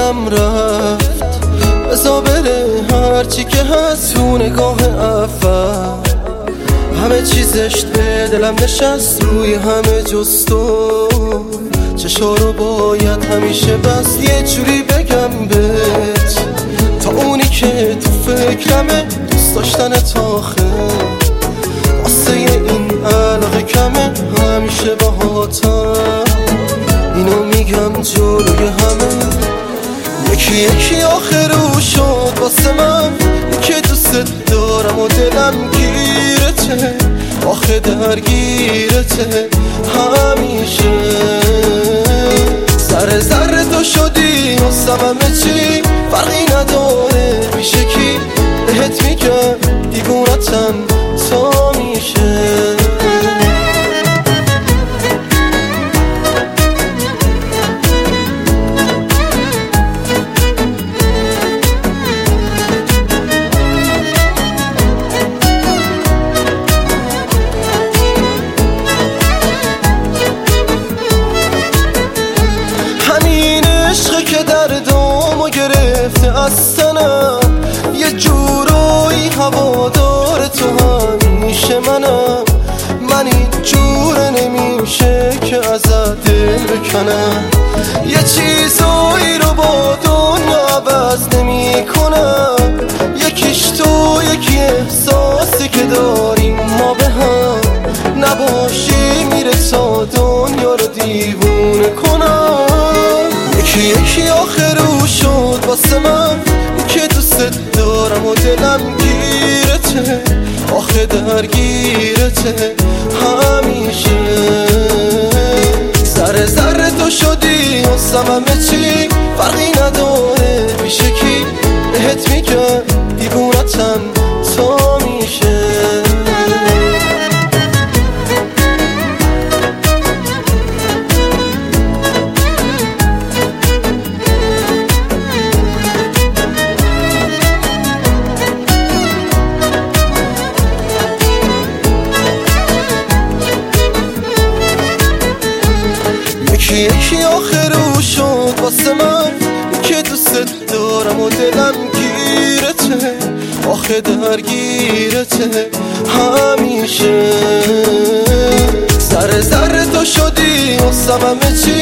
دلم رفت بزا بره هرچی که هست تو نگاه اول. همه چی زشت به دلم نشست روی همه جز تو. چشا رو باید همیشه بس یه جوری بگم بهت تا اونی که تو فکرمه دوست داشتن تاخه. واسه این علاقه کمه همیشه باهاتم اینو میگم جلوی همه. یکی یکی آخرو شد واسه من که دوست دارم و دلم گیرته. آخه درگیرته همیشه. ذره ذره تو شدی واسم همه چی فرقی نداره میشه کی بهت میگم دیوونتم تا میشه. که دردمو گرفته از تنم یه جورایی هوادار تو همیشه منم. من این جوره نمیشه که ازت دل بکنم. یه چیزایی رو با دنیا عوض نمی کنم. یکیش تو یکی احساسی که داریم ما به هم. نباشی میره تا دنیا رو دیوونه کنم. یکی یکی آخرو شد واسه من که دوست دارم و دلم گیرته. آخه درگیرته همیشه. ذره ذره تو شدی واسم همه چی فرقی نداره میشه کی بهت میگم دیوونتم تا میشه. یکی یکی آخرو شد واسه من که دوست دارم و دلم گیرته. آخه درگیرته همیشه. ذره ذره تو شدی واسم همه چی